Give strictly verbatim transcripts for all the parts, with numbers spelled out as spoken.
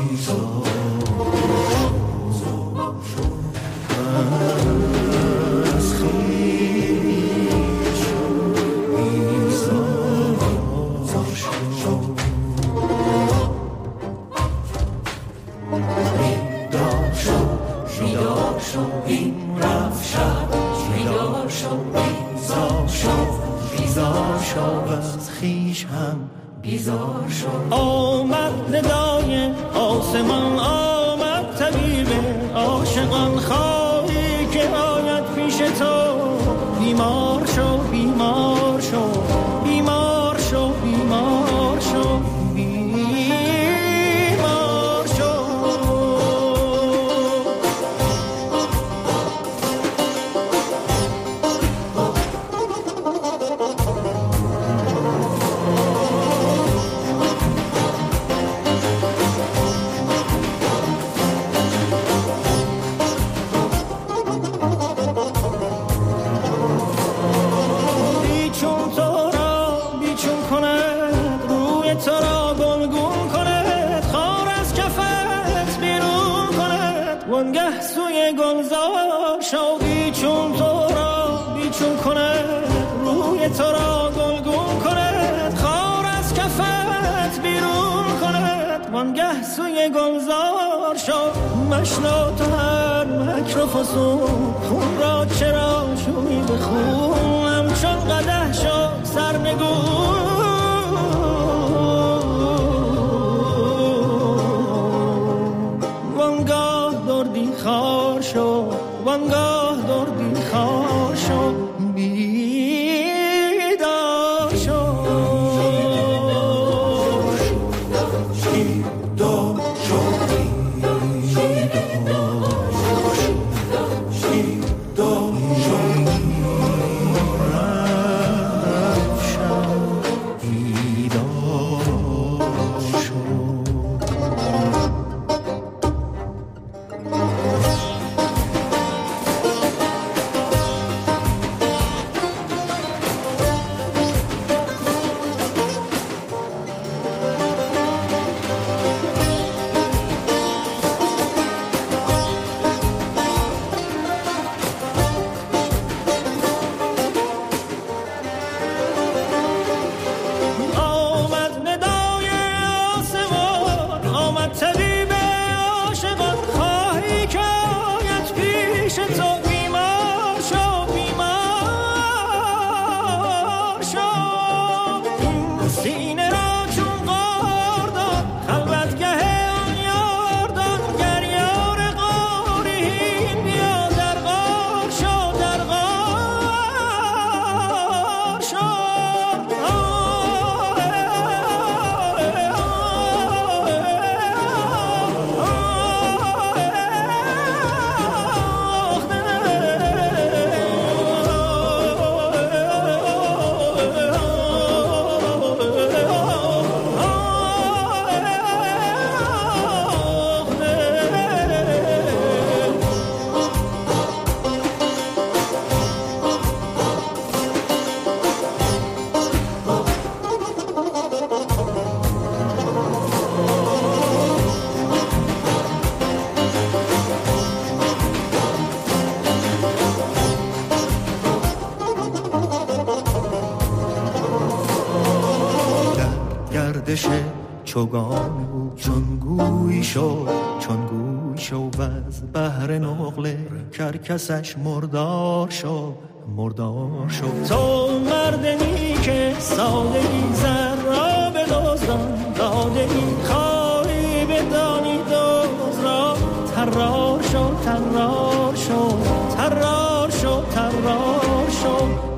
بیزار شد. آمد ندای آسمان، آمد طبیب عاشقان، خواهی که آید پیش تو. بیمار شو بیمار شو بیمار شو بیمار شو بیمار شو. وانگه سوی گلزار شو، بیچون تو را بیچون کند، روی تو را گلگون کند، خار از کفت بیرون کند. وانگه سوی گلزار شو، مشنو تو هر مکر و فسون، خون را چرا شوی به خون، همچون قدح شو سرنگون. خار شو وانگاه دردی خار شو، بیدار شو بیدار شو چوگان بود چون گوی شد چون گوی شد و از بحر نقله کرکسش مردار شد مردار شد. تو مردمی که ساده ای زر را به دزدان داده ای، خواهی بدانی دوز را ترار شد ترار شد ترار شد ترار شد.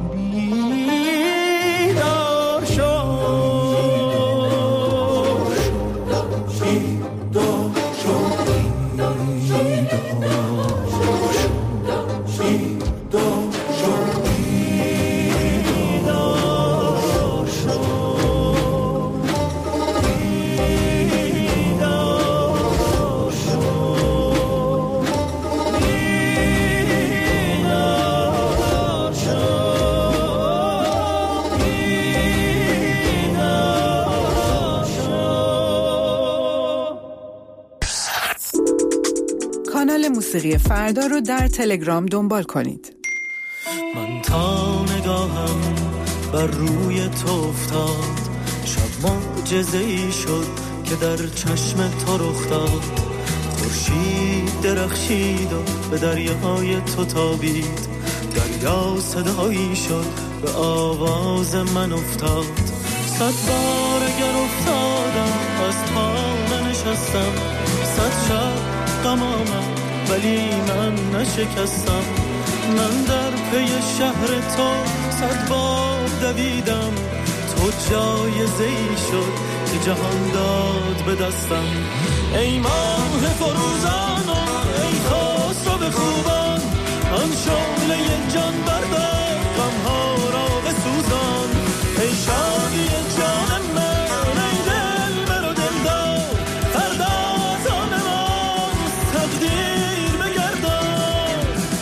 کانال موسیقی فردا رو در تلگرام دنبال کنید. من تا نگاهم بر روی تو افتاد، شب معجزه‌ای شد که در چشم تو رخ داد. خورشید درخشید و به دریای تو تابید، دریا صدایی شد به آواز من افتاد. صد بار اگر افتادم از پا ننشستم، صد شب غم آمد ولی من نشکستم. من در پی شهر تو صد بار دویدم، تو جایزه‌ای شد که جهان داد به دستم. ای ماه فروزان و ای خسرو به خوبان، آن شعله جان بردار غم‌ها را بسوزان. ای شادی جان من ای دلبر و دلدار، فردا از آن ماست تقدیر بگردان.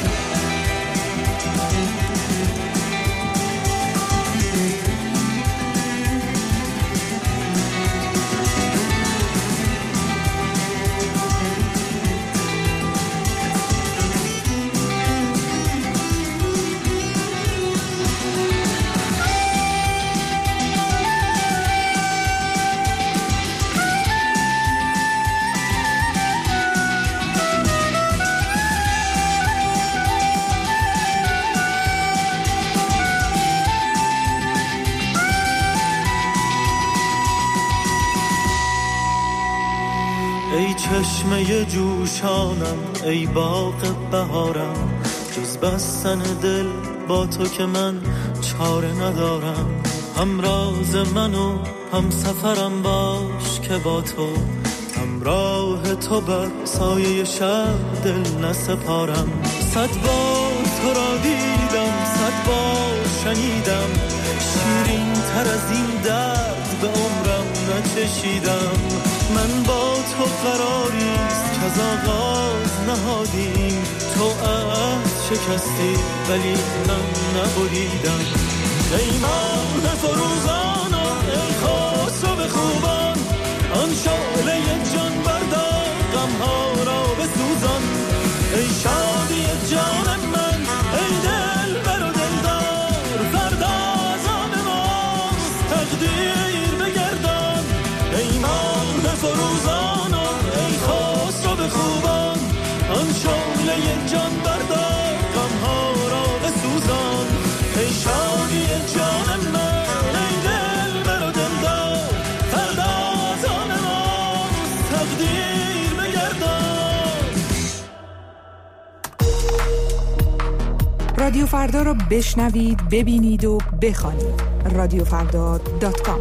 ای چشمه جوشانم ای باغ بهارم، جز بستن دل با تو که من چاره ندارم. همراز من و هم سفرم باش که با تو، همراه تو بر سایه شب دل نسپارم. صد بار تو را دیدم صد بار شنیدم، شیرین تر از این درد به عمرم نچشیدم. من با تو قراریست که از آغاز نهادیم، تو عهد شکستی ولی من نبریدم. ای ماه فروزان و ای خسرو به خوبان، آن شعله جان بردار غم‌ها را بسوزان. ای شادی جان من ای دلبر و دلدار، فردا از آن ماست تقدیر بگردان. ای ماه فروزان و ای خسرو به خوبان، آن شعله جان بردار غم‌ها را بسوزان. ای شادی جان من ای دلبر و دلدار، فردا از آن ماست تقدیر بگردان. رادیو فردا رو بشنوید، ببینید و بخوانید. رادیو فردا دات کام.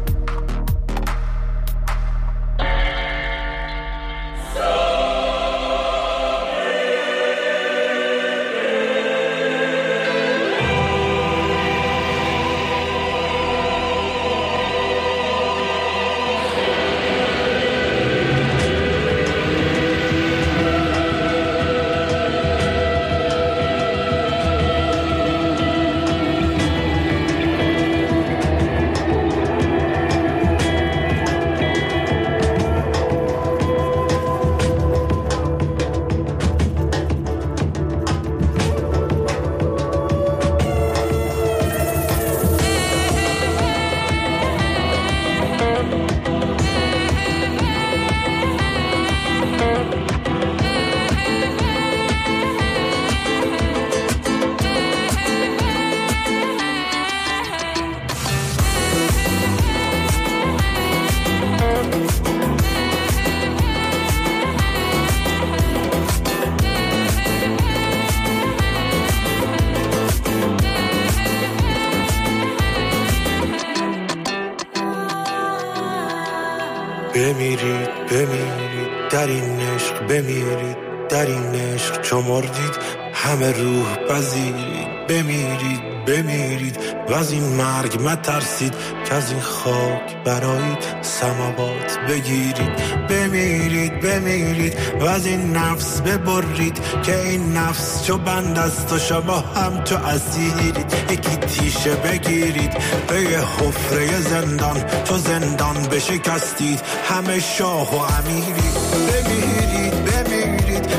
بمیرید بمیرید در این عشق، بمیرید در این عشق چو مردید همه روح پذیرید. بمیرید بمیرید و از این مرگ مترسید، که از این خاک برایید سماوات بگیرید. بمیرید بمیرید و از این نفس ببرید، که این نفس چو بند است و شما هم چو اسیرید. یکی تیشه بگیرید به یه حفره زندان، چو زندان بشکستید همه شاه و امیرید. بمیرید بمیرید به پیش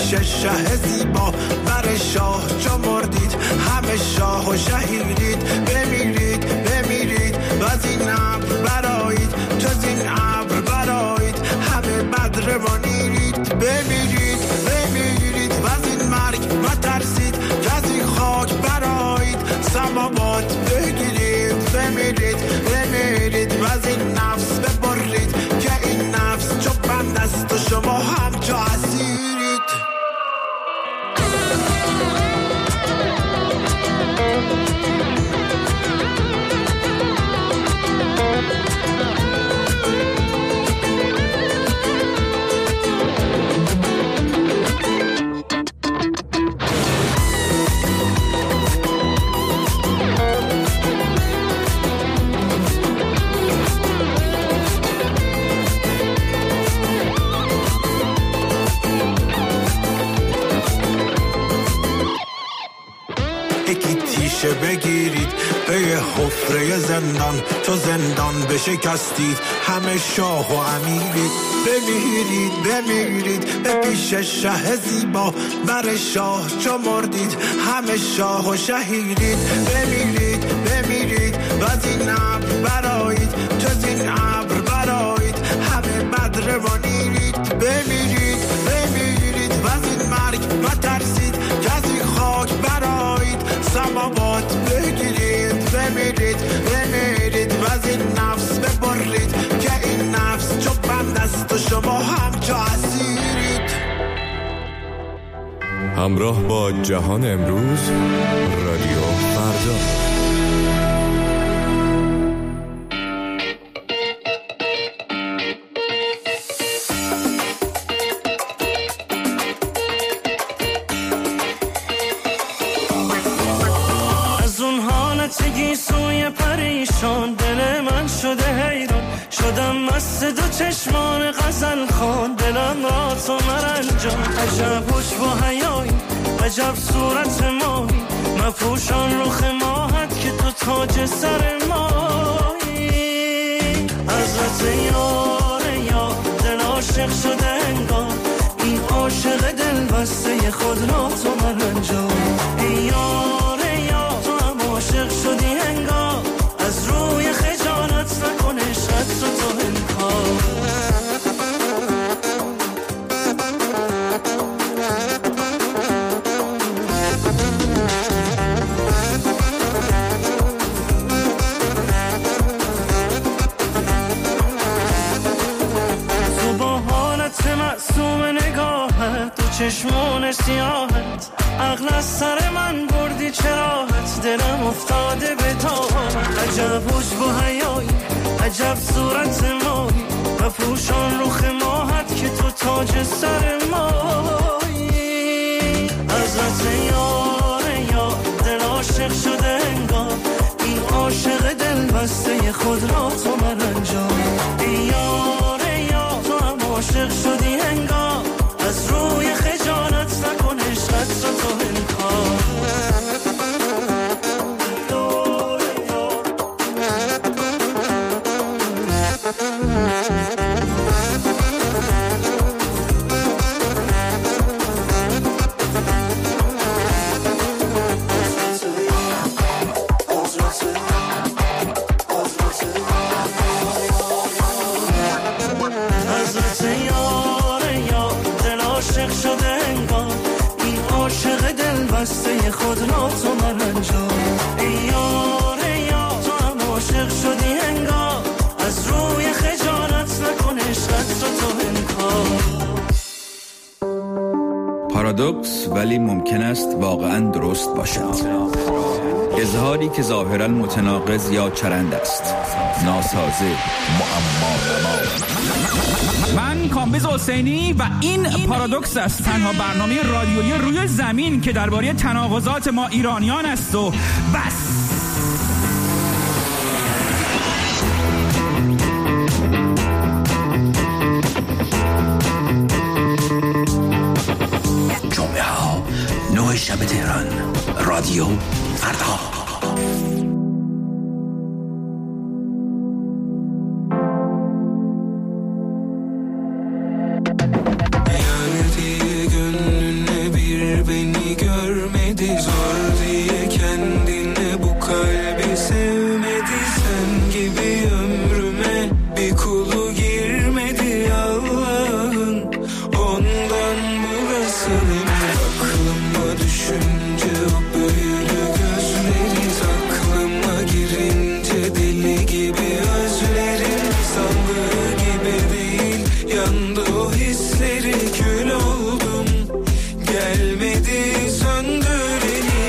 پیش شه زیبا بر شاه جا مردید، همه شاه و شهیدید. بمیرید بمیرید و از این ابر برایید، جز این ابر برایید همه بدر ما نیرید. بمیرید بمیرید و از این مرگ مترسید، که از این خاک برایید سماوات بگیرید. بمیرید بمیرید و از این نفس ببرید، که این نفس چو بند است و شما همچو اسیرید. بگیرید به یه حفره زندان، تو زندان بشکستید همه شاه و امیرید. بمیرید بمیرید به پیش شه زیبا بر شاه چو مردید، همه شاه و شهیدید. بمیرید بمیرید و از این ابر برایید، جز این ابر برایید همه بدر ما نیرید. بمیرید بمیرید و از این مرگ مترسید، که از این خاک برایید سماوات بگیرید. بمیرید بمیرید و از این نفس ببرید، که این نفس چو بند است و شما همچو اسیرید. همراه با جهان امروز، رادیو فردا. سوی پریشان دل من شده حیران، شدم مست دو چشمان غزل خوان، دلم را تو مرنجان. عجب حجب و حیایی، عجب صورت ماهی، مفروشان رخ ماهت که تو تاج سر مایی. حضرت یار یار دل عاشق شده انگار، این عاشق دل بسته خود را تو مرنجان. یار یار تو هم عاشق شدی انگار، از روی خجالت نکن عشقت رو تو انکار. تو با حالت معصوم نگاهت، تو چشمون سیاهت، عقل از سر من بردی چراحت، دلم افتاده به تاهت. عجب حجب و حیایی، عجب صورت مایی، مفروشان رخ ماهت که تو تاج سر مایی. حضرت یار یار دل عاشق شده انگار، این عاشق دل بسته خود را تو مرنجان. یار یار تو هم عاشق شدی انگار، از روی خجالت نکن عشقت رو تو انکار. بسته خود را تو مرنجان. یار یار تو هم عاشق شدی انگار، از روی خجالت نکن عشقت رو تو انکار. پارادوکس ولی ممکن است واقعا درست باشد. اظهاری که ظاهرا متناقض یا چرند است، ناسازه، معما. من کامبیز حسینی و این پارادوکس است، تنها برنامه رادیویی روی زمین که درباره تناقضات ما ایرانیان است و بس. جمعه ها نه شب تهران، رادیو فردا. Yani diye gönlün girmedi Allah'ın, ondan burasını aklıma düşünce o böyle gözleri, aklıma girince deli gibi özlerim, sandığı gibi değil yandı o hisleri, kül oldum gelmedi söndüreni.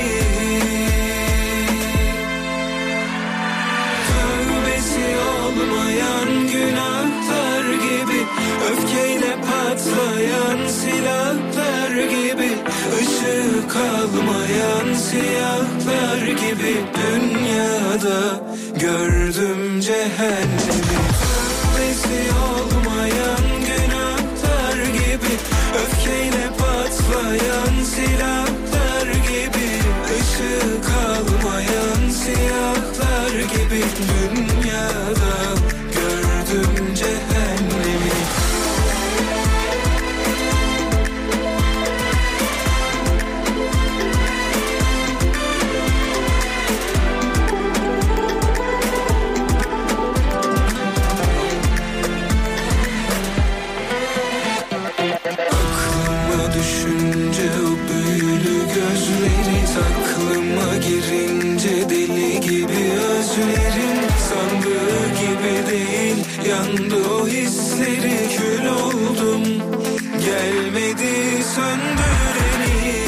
Tövbesi olmayan günahlar gibi, öfkeyle patlayan silahlar gibi, ışığı kalmayan siyahlar gibi, dünyada gördüm cehennemi. Tövbesi olmayan günahlar gibi, öfkeyle patlayan silahlar gibi, ışığı kalmayan siyahlar gibi, dünyada gördüm cehennemi. Düşünce o büyülü gözleri, aklıma girince deli gibi özlerim, sandığı gibi değil yandı o hisleri, kül oldum gelmedi söndüreni.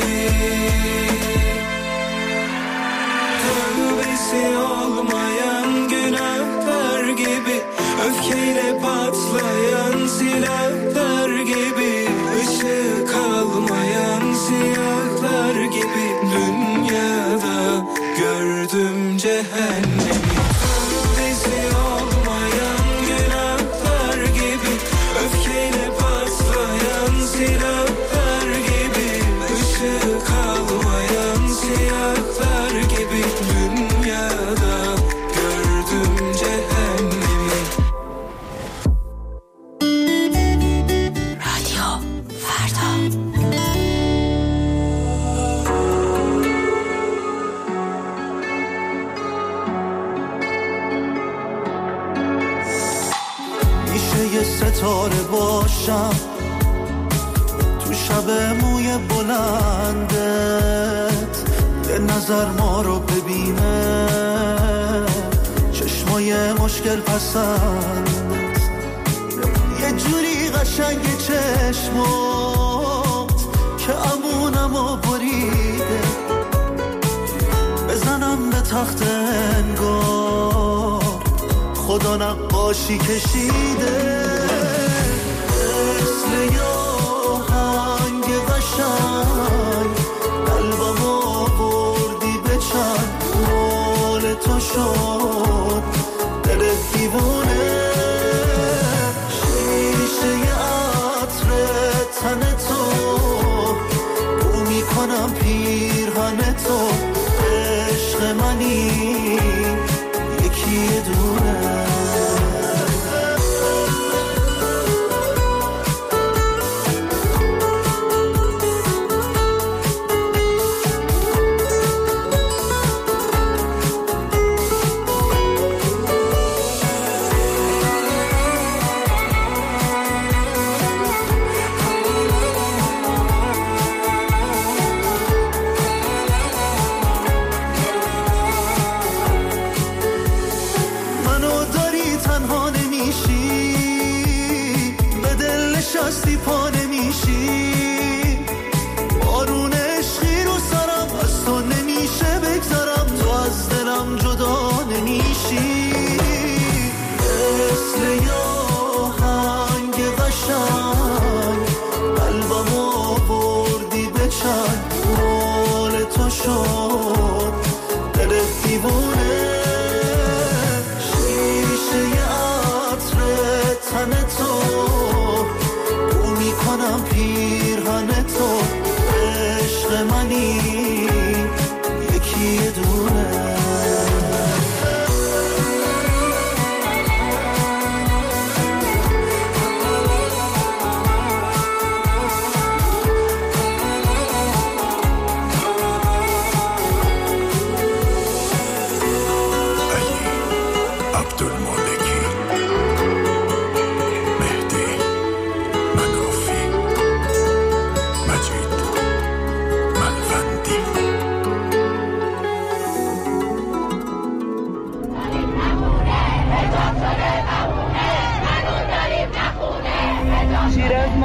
Tövbesi olmayan günahlar gibi, öfkeyle patlayan silahlar gibi, ışığı kalmayan siyahlar gibi, dünyada gördüm cehennemi. Tövbesi olmayan günahlar gibi, öfkeyle patlayan silahlar gibi, ışığı kalmayan siyahlar gibi, dünyada gördüm cehennemi. رادیو فردا. میشه یه ستاره باشم تو شب موی بلندت، یه نظر ما رو ببینه چشمای مشکل پسندت، یه جوری قشنگ چشمات که امونمو بریده، بزنم به تخت انگار خدا نقاشی کشیده، مثل یه آهنگ قشنگ قلبمو بردی به چند، مال تو شد دل دیوونه، شیشه عطر تن تو بو میکنم پیرهن تو، عشق منی یکی دونه.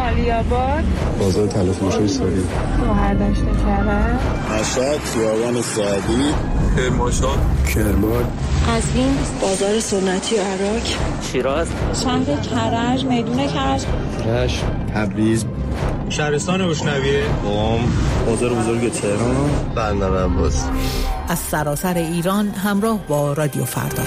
مالیاباد، بازار تلفروشی ساری، شهردشت کرج، مشهد، خیابان سعدی، کرمانشاه، کرمان، قزوین، بازار سنتی عراق، شیراز، شهر کرج، میدون کرج، رشت، تبریز، شهرستان بوشنویه، قم، بازار بزرگ تهران، بندر عباس. از سراسر ایران همراه با رادیو فردا.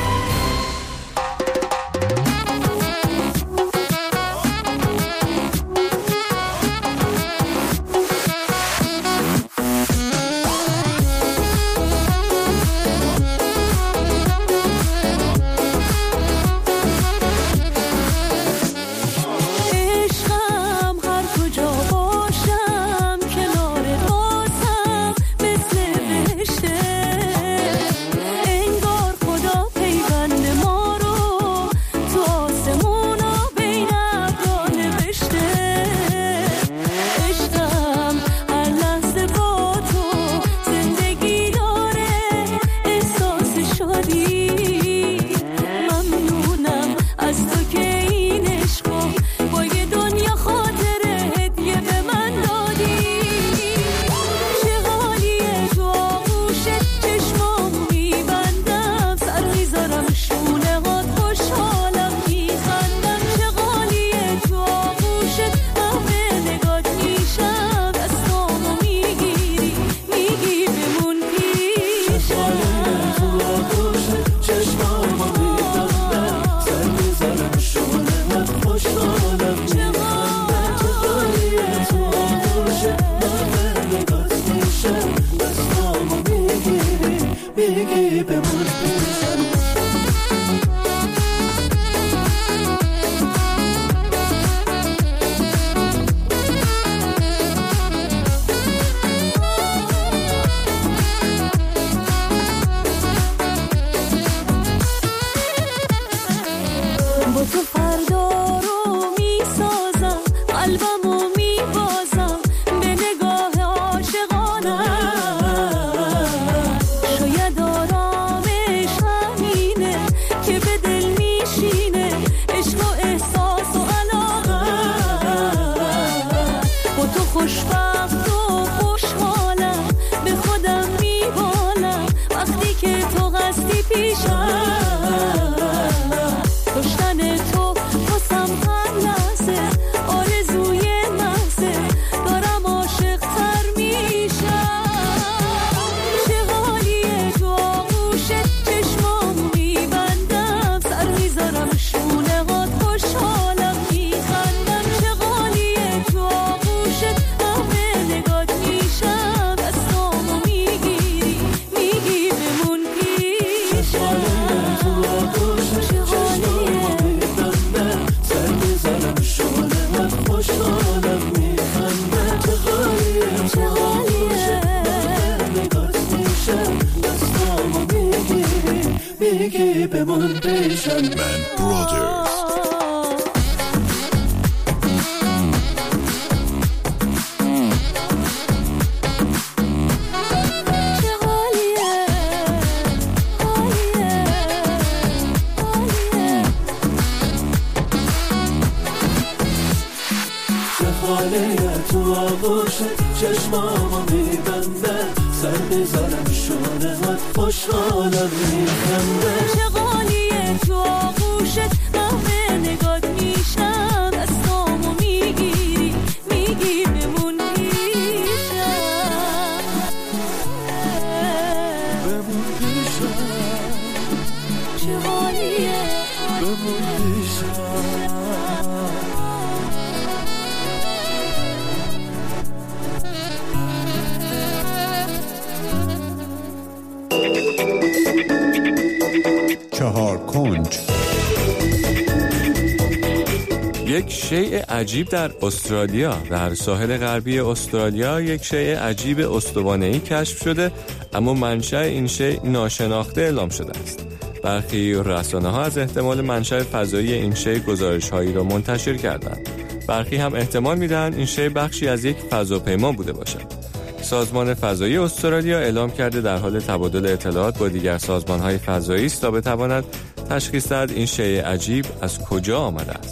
یک شیء عجیب در استرالیا. در ساحل غربی استرالیا یک شیء عجیب استوانه‌ای کشف شده، اما منشأ این شیء ناشناخته اعلام شده است. برخی رسانه‌ها از احتمال منشأ فضایی این شیء گزارش‌هایی را منتشر کردند. برخی هم احتمال می‌دهند این شیء بخشی از یک فضاپیما بوده باشد. سازمان فضایی استرالیا اعلام کرده در حال تبادل اطلاعات با دیگر سازمان‌های فضایی است تا بتواند تشخیص دهد این شیء عجیب از کجا آمده است.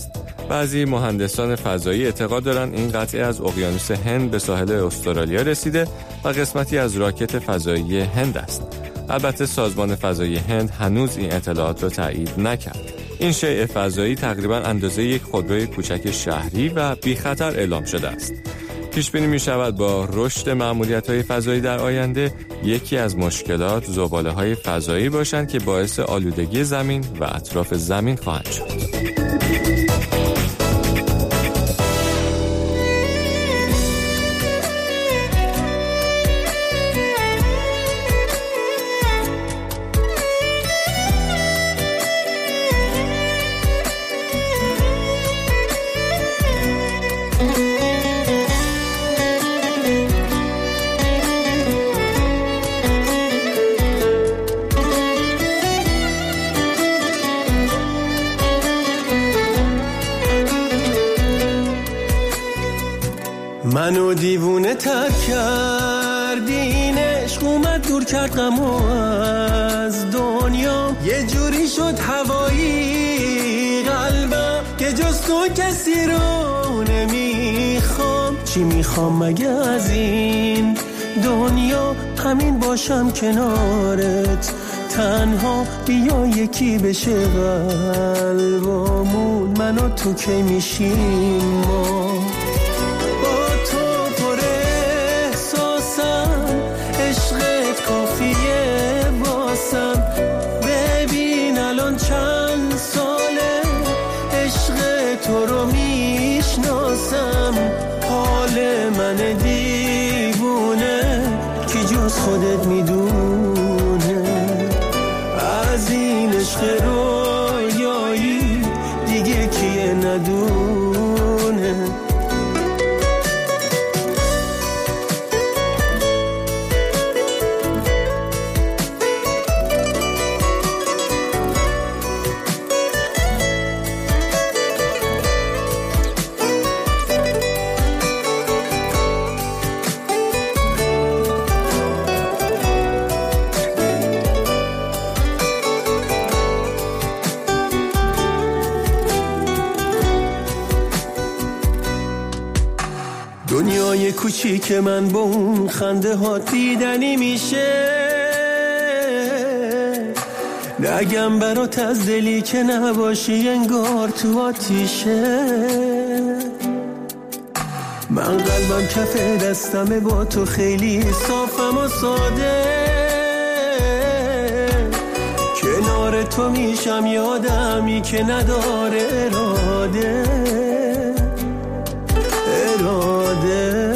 بعضی مهندسان فضایی اعتقاد دارن این قطعه از اقیانوس هند به ساحل استرالیا رسیده و قسمتی از راکت فضایی هند است. البته سازمان فضایی هند هنوز این اطلاعات را تایید نکرد. این شیء فضایی تقریباً اندازه یک خودروی کوچک شهری و بی خطر اعلام شده است. پیش بینی می شود با رشد مأموریت‌های فضایی در آینده یکی از مشکلات زباله‌های فضایی باشند که باعث آلودگی زمین و اطراف زمین خواهند شد. منو دیوونه تر کردین، عشق اومد دور کرد غمو از دنیا، یه جوری شد هوایی قلبم که جز تو کسی رو نمیخوام. چی میخوام مگه از این دنیا؟ همین باشم کنارت تنها، بیا یکی بشه قلبمون، من و تو کی میشیم ما؟ کافیه باسم، ببین الان چند ساله عشق تو رو میشناسم. حال من دیوونه کی جز خودت میدونه، از این عشق رویایی دیگه کیه ندونه. دنیای کوچیک من با اون خنده ها دیدنی میشه، نگم برات از دلی که نباشی انگار تو آتیشه. من قلبم کف دستمه با تو خیلی صافم و ساده، کنار تو میشم یادمی که نداره اراده اراده.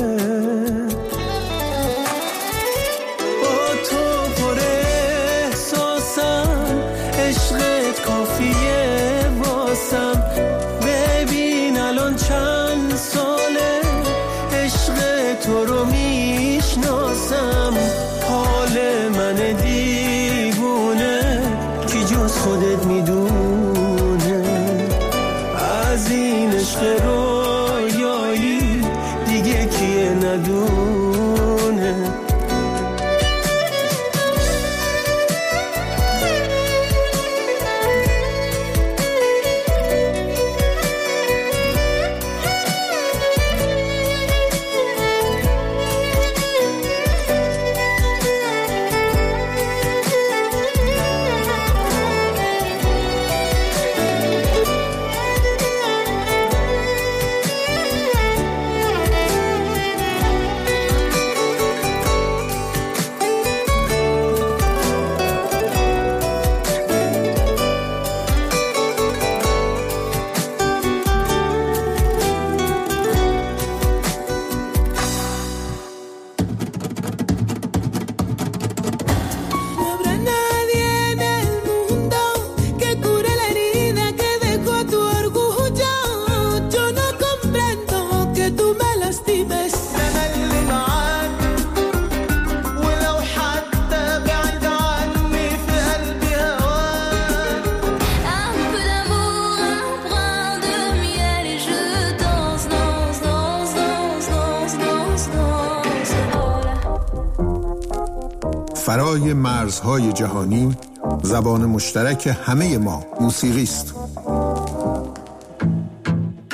با تو پر احساسم، عشقت کافیه واسم، ببین الان چند ساله عشق تو رو میشناسم. حال من دیوونه کی جز خودت میدونه، از این عشق رویایی دیگه کیه ندونه. فرای مرزهای جهانی، زبان مشترک همه ما موسیقی است.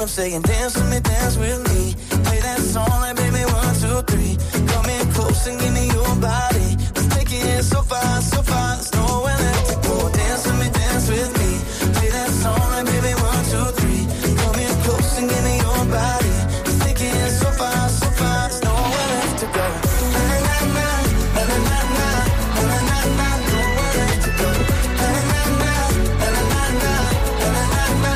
saying dance with me, dance with me. Play that song like baby one, two, three. Come in close and give me your body. Let's take it so far, so far, there's nowhere left to go. Dance with me, dance with me. Play that song like baby one, two, three. Come in close and give me your body. Let's take it so far, so far, there's nowhere left to go. Na na na, na na na na, na na na, nowhere left to go. Na na na, na na na na, na na na,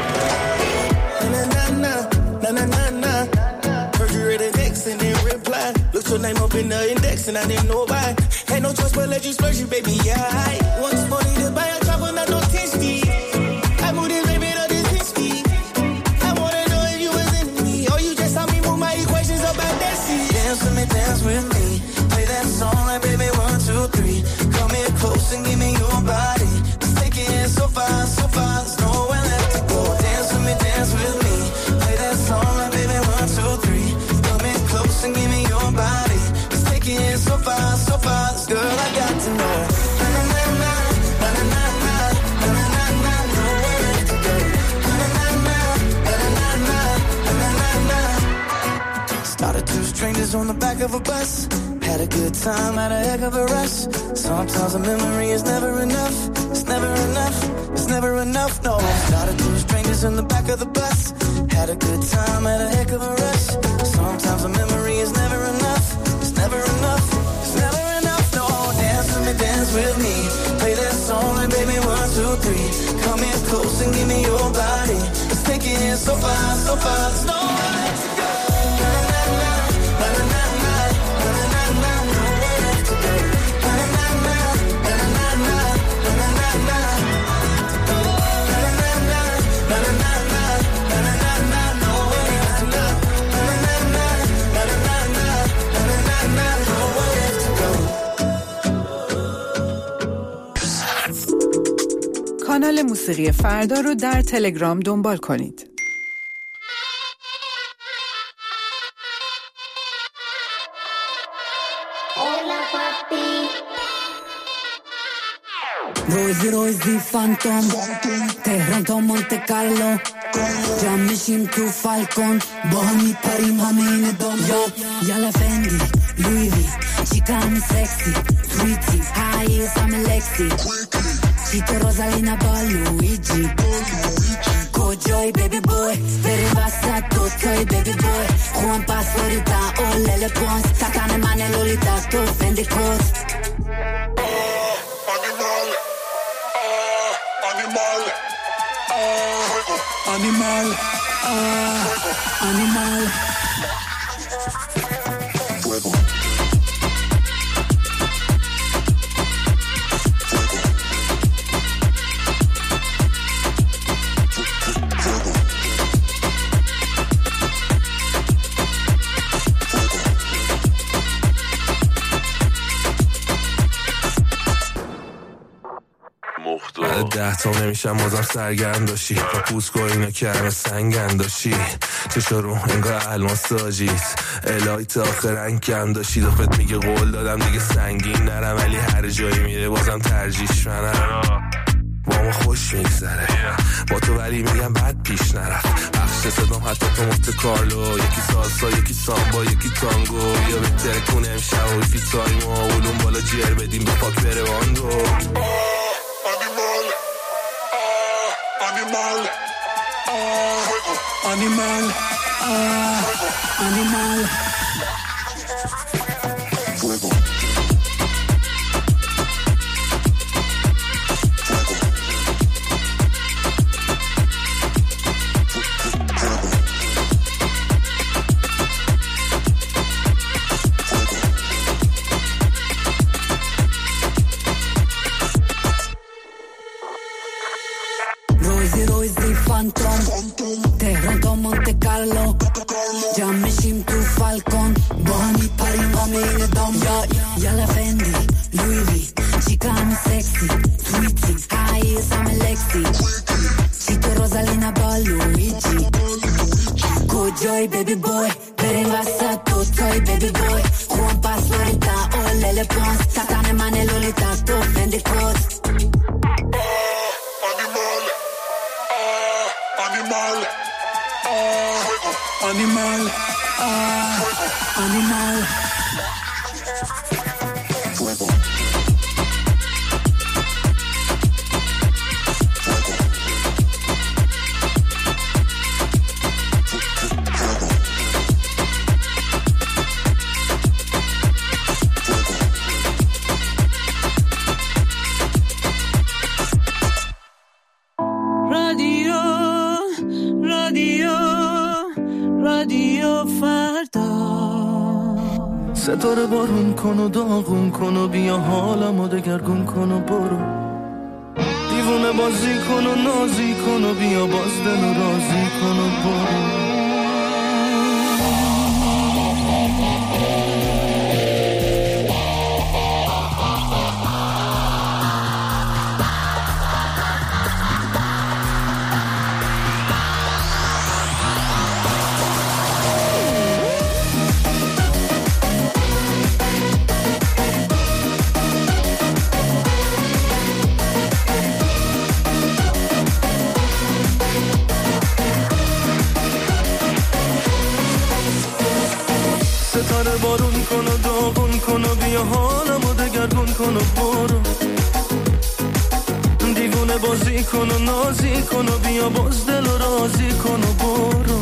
na na na, na na na na. Heard you read the next and then reply. Looked your name up in the index and I didn't know why. Had no choice but let you splurge you, baby, yeah. I want money to buy a chopper, not no tasty. I moved this baby to this whiskey. I wanna know if you was in me or you just saw me move my equations about that seat. Dance with me, dance with me. Play that song like baby one, two, three. Come in close and give me your body. Let's take it so far, so far, there's nowhere left to go. Dance with me, dance with me. Play that song like baby one, two, three. Come in close and give me your body. Let's take it so far, so far, girl, I got to know. Na na na na, na na na na, na na na na, nowhere left to go. Na na na na, na na na na, na na na na. Started two strangers on the back of a bus. Had a good time, had a heck of a rush. Sometimes a memory is never enough. It's never enough. It's never enough. No. Started two strangers in the back of the bus. Had a good time, had a heck of a rush. Sometimes a memory is never enough. It's never enough. It's never enough. No. Dance with me, dance with me. Play that song like baby one, two, three. Come in close and give me your body. Let's take it so far, so far. There's nowhere to go. Na na na, na na na na, na na na na, nowhere left to go. Na na na na, na na na na, na na na na. Na na na na, na na na na, na na na na, nowhere left to go. Na na na na, na na na na, na na na na, nowhere left to go. کانال موسیقی فردا رو در تلگرام دنبال کنید. روزی روزی فانتوم تهران تا مونته کارلو جمع میشیم تو فالکون با هم میپریم همه این دام یالا فندی لویوی چیکام سکسی سویتی هاییز همه لکسی چیت روزالینا با لویجی کجای بیبی بوی بریم وسط دوتای بیبی بوی خوان پاسوریتا اولل پونس تکان من لولیتا تو فندی کوز Animal, ah, animal. Fuego. ده تا نمیشم بازم سرگرم داشتی تا پوست کن اینا که همه سنگن داشتی چشا رو انگار الماس تاجیت الهی تا آخر رنگ کم داشتی دفت میگه قول دادم دیگه سنگین نرم ولی هر جایی میره بازم ترجیش منم با ما خوش میگذره با تو ولی میگم بد پیش نرفت بخش صدام حتی تو مفت کارلو یکی سالسا یکی سامبا یکی تانگو یا بهتره کنه امشب و فی تایم و علوم بالا جیر بدیم به پاک بره واندو Animal, ah, animal, ah, animal. Fuego. تهران تا مونته کارلو جمع میشیم تو فالکون با هم میپریم همه این دام یالا فندی لویوی چیکا همه سکسی سویتی هاییز همه لکسی چیتو روزالینا با لویجی کجای بیبی بوی بریم وسط دوتای بیبی بوی خوان پاسوریتا اولل پونس تکان من لولیتا تو فندی کوز Animal, ah, Animal, ah, animal. ستاره بارون کن و داغون کن و بیا حالمو دگرگون کن و برو دیوونه بازی کن و نازی کن و بیا باز دل و رازی کن و برو ستاره بارون کن و داغون کن و بیا حالمو دگرگون کن و برو دیوونه بازی کن و نازی کن و بیا باز دل و رازی کن و برو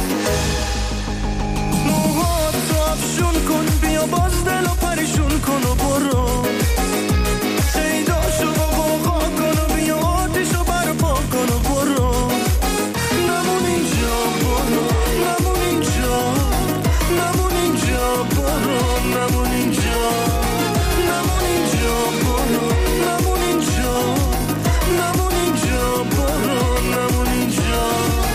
موهاتو افشون کن بیا باز دل و پریشون کن و برو شیداشو با غوغا کن و بیا آتیشو برپا کن و برو نمون اینجا برو نمون اینجا نمون اینجا برو نمون اینجا نمون اینجا برو نمون اینجا نمون اینجا برو نمون اینجا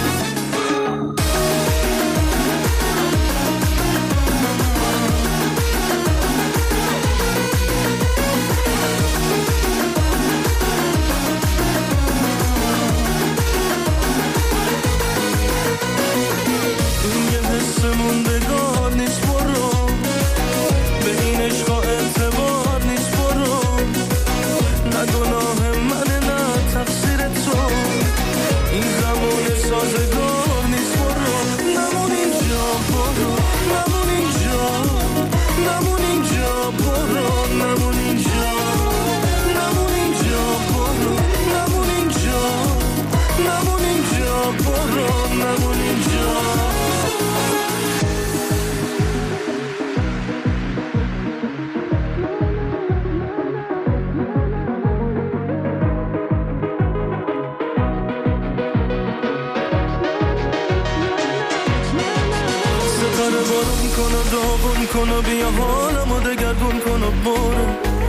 این یه حس موندگار نیست برو به این عشقا اعتبار نیست برو نه گناه منه نه تقصیر تو این زمان سازگار نیست برو نمون اینجا برو نمون اینجا نمون اینجا برو نمون اینجا نمون اینجا برو نمون اینجا نمون اینجا برو نمون اینجا ستاره بارون کن و داغون کن و بیا حالمو دگرگون کن و برو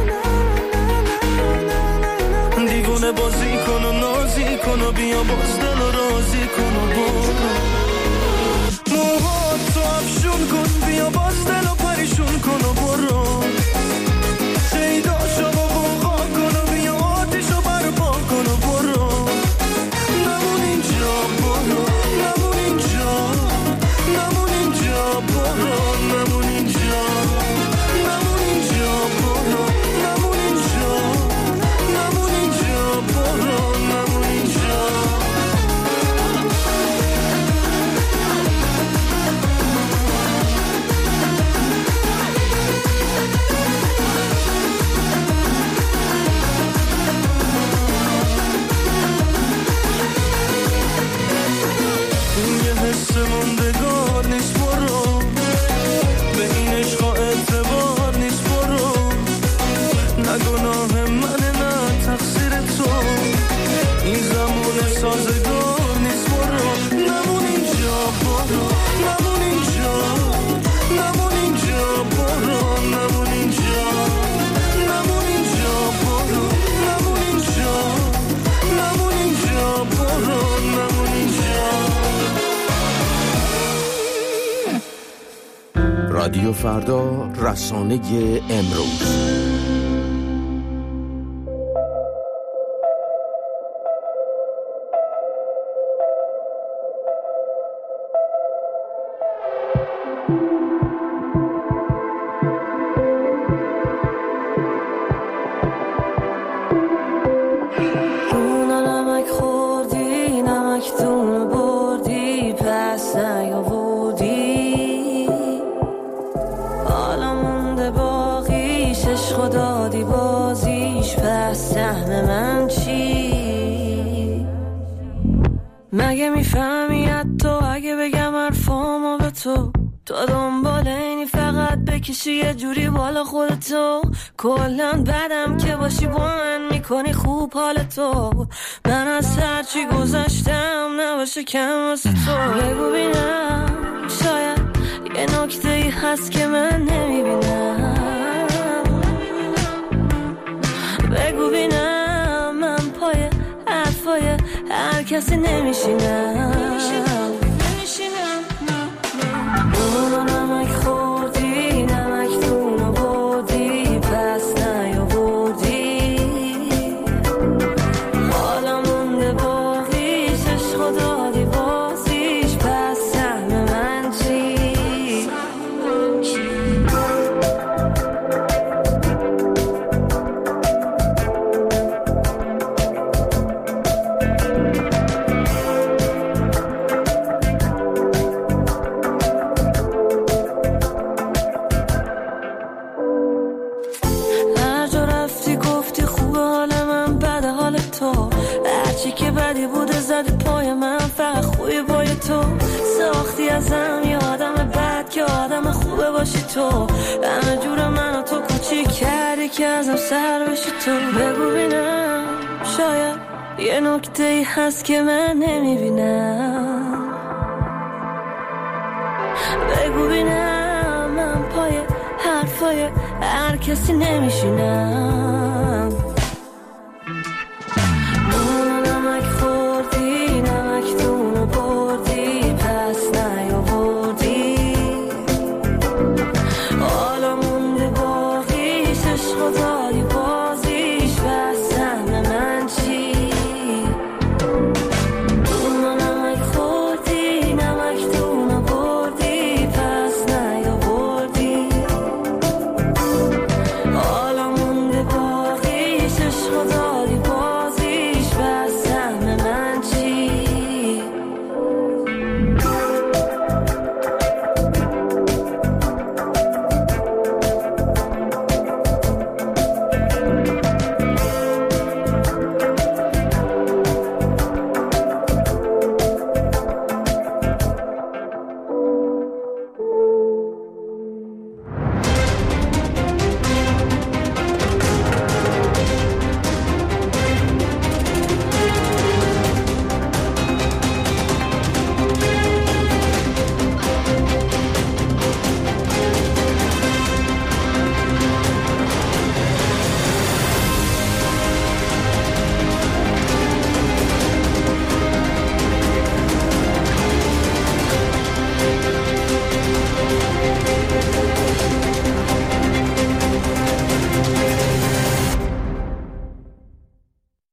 دیوونه بازی کن و نازی کن و بیا باز دل و رازی کن و برو موهاتو افشون کن بیا باز دل و پریشون کن و برو شیداشو با غوغا کن و بیا آتیشو برپا کن و برو نمون اینجا برو نمون اینجا نمون اینجا برو نمون اینجا نمون اینجا برو نمون اینجا نمون اینجا برو نمون اینجا این یه حس موندگار نیست برو به این عشقا اعتبار نیست برو نه گناه منه نه تقصیر تو این زمان سازگار نیست برو نمون اینجا برو نمون اینجا نمون اینجا برو نمون اینجا نمون اینجا برو نمون اینجا نمون اینجا برو نمون اینجا رادیو فردا، رسانه امروز. نمک خوردی نمک دون بردی پس نیاوردی من چی؟ مگه میفهمی حتی اگه بگم حرفامو به تو، تو دنبال اینی فقط بکشی یه جوری بالا خودتو، کلن بدم که باشی با من میکنی خوب حال تو، من از هرچی گذاشتم نباشه کم واسه تو. بگو بینم شاید یه نکته ای هست که من نمیبینم، بگو بینم من پای حرفای هر کسی نمیشینم. اونو نمک خوردی نمک دونو بودی پس نیاوردی، حالا مونده باقیش عشق دادی بازیش، پس سهم من چی؟ که بدی بوده زدی پای من، فقط خوبی بای تو ساختی ازم یه آدم بد که آدم خوبه باشی تو، همه جور منو تو کوچیک کردی که ازم سر بشی تو. بگو بینم شاید یه نکته ای هست که من نمیبینم، بگو بینم من پای حرفای هر کسی نمیشینم.